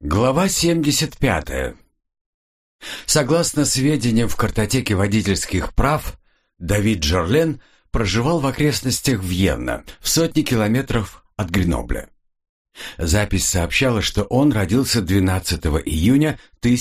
Глава 75. Согласно сведениям в картотеке водительских прав, Давид Жарлен проживал в окрестностях Вьенна, в сотне километров от Гренобля. Запись сообщала, что он родился 12 июня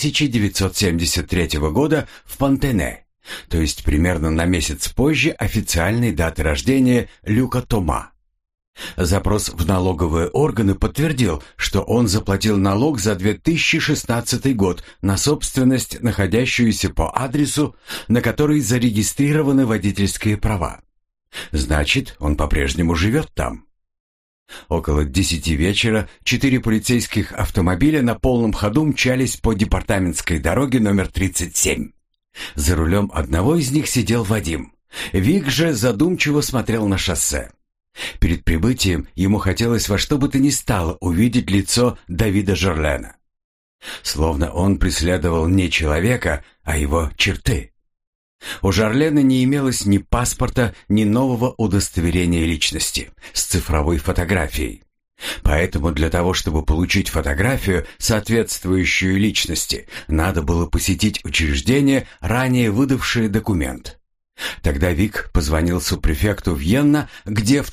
1973 года в Фонтене, то есть примерно на месяц позже официальной даты рождения Люка Тома. Запрос в налоговые органы подтвердил, что он заплатил налог за 2016 год на собственность, находящуюся по адресу, на который зарегистрированы водительские права. Значит, он по-прежнему живет там. Около 10 вечера 4 полицейских автомобиля на полном ходу мчались по департаментской дороге номер 37. За рулем одного из них сидел Вадим. Вик же задумчиво смотрел на шоссе. Перед прибытием ему хотелось во что бы то ни стало увидеть лицо Давида Жарлена. Словно он преследовал не человека, а его черты. У Жарлена не имелось ни паспорта, ни нового удостоверения личности с цифровой фотографией. Поэтому для того, чтобы получить фотографию, соответствующую личности, надо было посетить учреждение, ранее выдавшее документ. Тогда Вик позвонил субпрефекту Вьенна, где в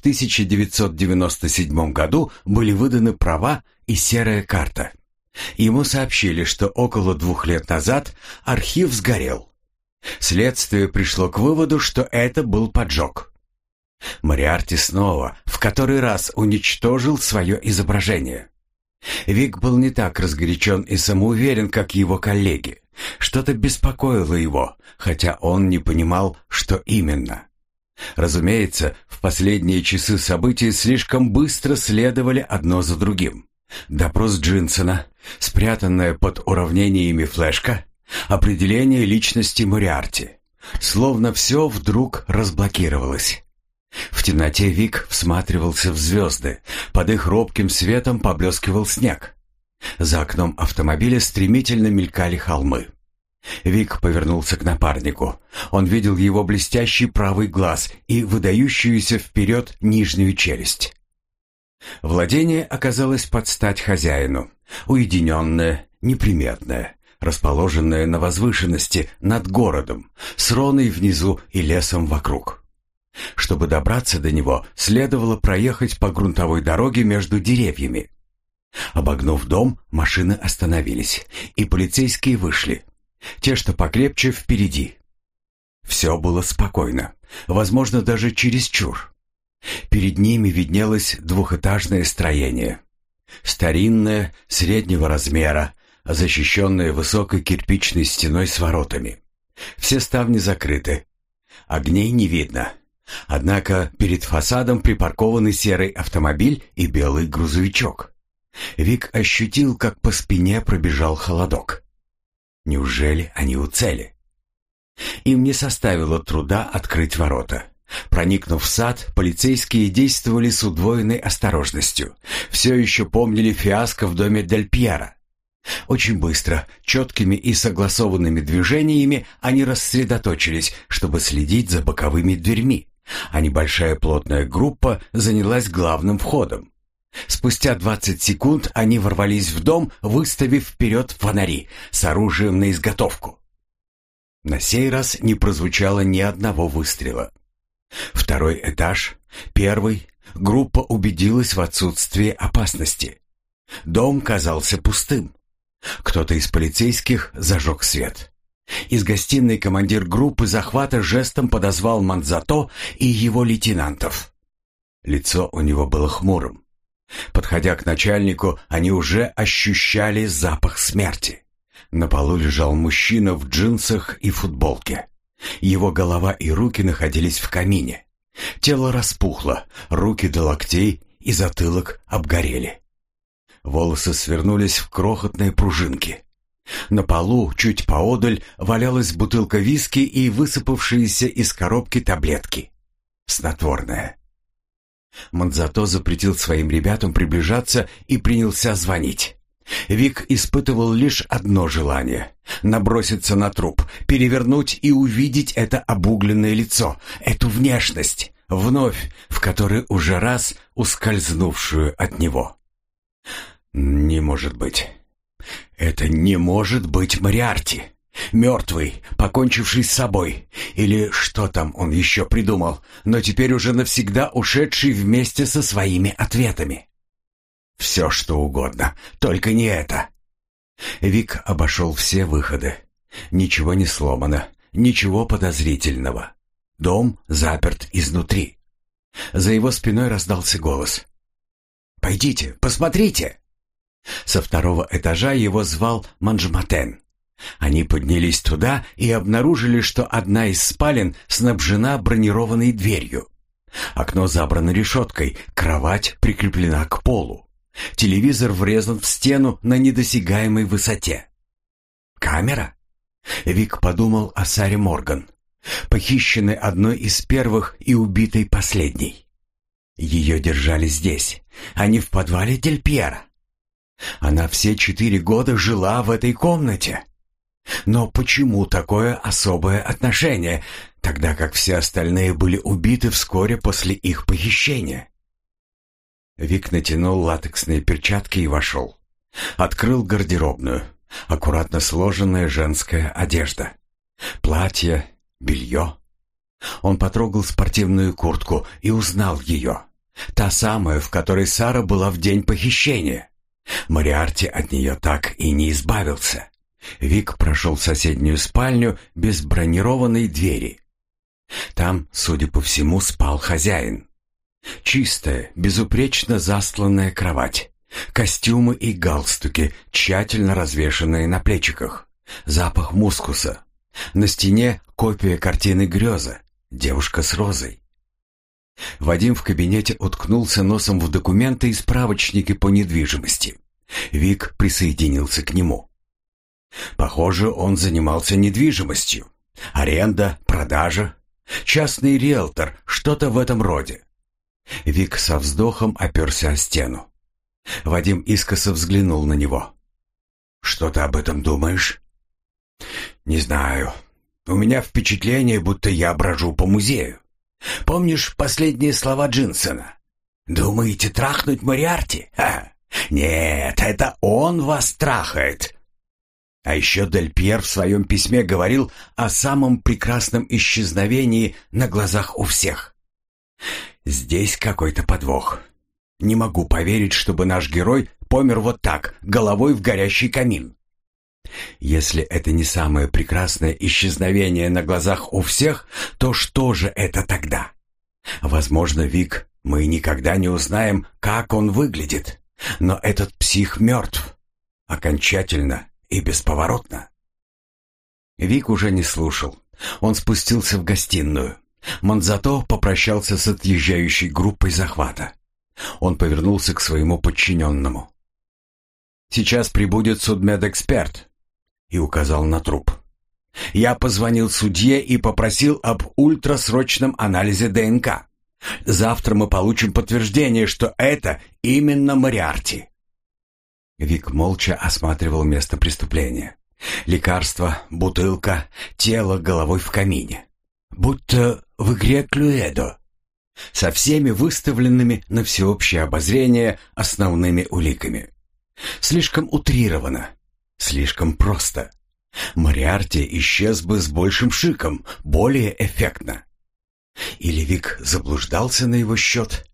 1997 году были выданы права и серая карта. Ему сообщили, что около 2 лет назад архив сгорел. Следствие пришло к выводу, что это был поджог. Мориарти снова, в который раз, уничтожил свое изображение. Вик был не так разгорячен и самоуверен, как его коллеги. Что-то беспокоило его, хотя он не понимал, что именно. Разумеется, в последние часы события слишком быстро следовали одно за другим. Допрос Джинсона, спрятанная под уравнениями флешка, определение личности Мориарти. Словно все вдруг разблокировалось. В темноте Вик всматривался в звезды, под их робким светом поблескивал снег. За окном автомобиля стремительно мелькали холмы. Вик повернулся к напарнику. Он видел его блестящий правый глаз и выдающуюся вперед нижнюю челюсть. Владение оказалось под стать хозяину. Уединенное, неприметное, расположенное на возвышенности над городом, с роной внизу и лесом вокруг. Чтобы добраться до него, следовало проехать по грунтовой дороге между деревьями. Обогнув дом, машины остановились, и полицейские вышли. Те, что покрепче, впереди. Все было спокойно, возможно, даже чересчур. Перед ними виднелось двухэтажное строение. Старинное, среднего размера, защищенное высокой кирпичной стеной с воротами. Все ставни закрыты. Огней не видно. Однако перед фасадом припаркованы серый автомобиль и белый грузовичок. Вик ощутил, как по спине пробежал холодок. Неужели они у цели? Им не составило труда открыть ворота. Проникнув в сад, полицейские действовали с удвоенной осторожностью. Все еще помнили фиаско в доме Дель Пьеро. Очень быстро, четкими и согласованными движениями они рассредоточились, чтобы следить за боковыми дверьми, а небольшая плотная группа занялась главным входом. Спустя 20 секунд они ворвались в дом, выставив вперед фонари с оружием на изготовку. На сей раз не прозвучало ни одного выстрела. Второй этаж, первый, группа убедилась в отсутствии опасности. Дом казался пустым. Кто-то из полицейских зажег свет. Из гостиной командир группы захвата жестом подозвал Манзато и его лейтенантов. Лицо у него было хмурым. Подходя к начальнику, они уже ощущали запах смерти. На полу лежал мужчина в джинсах и футболке. Его голова и руки находились в камине. Тело распухло, руки до локтей и затылок обгорели. Волосы свернулись в крохотные пружинки. На полу, чуть поодаль, валялась бутылка виски и высыпавшиеся из коробки таблетки. Снотворное. Манзато запретил своим ребятам приближаться и принялся звонить. Вик испытывал лишь одно желание — наброситься на труп, перевернуть и увидеть это обугленное лицо, эту внешность, вновь, в который уже раз ускользнувшую от него. Не может быть. Это не может быть Мориарти. Мертвый, покончивший с собой. Или что там он еще придумал, но теперь уже навсегда ушедший вместе со своими ответами. Все что угодно, только не это. Вик обошел все выходы. Ничего не сломано, ничего подозрительного. Дом заперт изнутри. За его спиной раздался голос. «Пойдите, посмотрите!» Со второго этажа его звал Манжматен. Они поднялись туда и обнаружили, что одна из спален снабжена бронированной дверью. Окно забрано решеткой, кровать прикреплена к полу. Телевизор врезан в стену на недосягаемой высоте. Камера? Вик подумал о Саре Морган, похищенной одной из первых и убитой последней. Ее держали здесь, а не в подвале Дель Пьеро. Она все 4 года жила в этой комнате. Но почему такое особое отношение, тогда как все остальные были убиты вскоре после их похищения? Вик натянул латексные перчатки и вошел. Открыл гардеробную. Аккуратно сложенная женская одежда. Платье, белье. Он потрогал спортивную куртку и узнал ее. Та самая, в которой Сара была в день похищения. Мориарти от нее так и не избавился. Вик прошел в соседнюю спальню без бронированной двери. Там, судя по всему, спал хозяин. Чистая, безупречно застланная кровать. Костюмы и галстуки, тщательно развешанные на плечиках. Запах мускуса. На стене копия картины «Греза». Девушка с розой. Вадим в кабинете уткнулся носом в документы и справочники по недвижимости. Вик присоединился к нему. Похоже, он занимался недвижимостью. Аренда, продажа, частный риэлтор, что-то в этом роде. Вик со вздохом оперся о стену. Вадим искоса взглянул на него. «Что ты об этом думаешь?» «Не знаю. У меня впечатление, будто я брожу по музею. Помнишь последние слова Джинсона? Думаете трахнуть Мориарти? Нет, это он вас трахает». А еще Дель Пьер в своем письме говорил о самом прекрасном исчезновении на глазах у всех. Здесь какой-то подвох. Не могу поверить, чтобы наш герой помер вот так, головой в горящий камин. Если это не самое прекрасное исчезновение на глазах у всех, то что же это тогда? Возможно, Вик, мы никогда не узнаем, как он выглядит. Но этот псих мертв. Окончательно и бесповоротно. Вик уже не слушал. Он спустился в гостиную. Монзато попрощался с отъезжающей группой захвата. Он повернулся к своему подчиненному. «Сейчас прибудет судмедэксперт», и указал на труп. «Я позвонил судье и попросил об ультрасрочном анализе ДНК. Завтра мы получим подтверждение, что это именно Мориарти». Вик молча осматривал место преступления. Лекарство, бутылка, тело головой в камине. Будто в игре Клюэдо. Со всеми выставленными на всеобщее обозрение основными уликами. Слишком утрировано, слишком просто. Мориарти исчез бы с большим шиком, более эффектно. Или Вик заблуждался на его счет?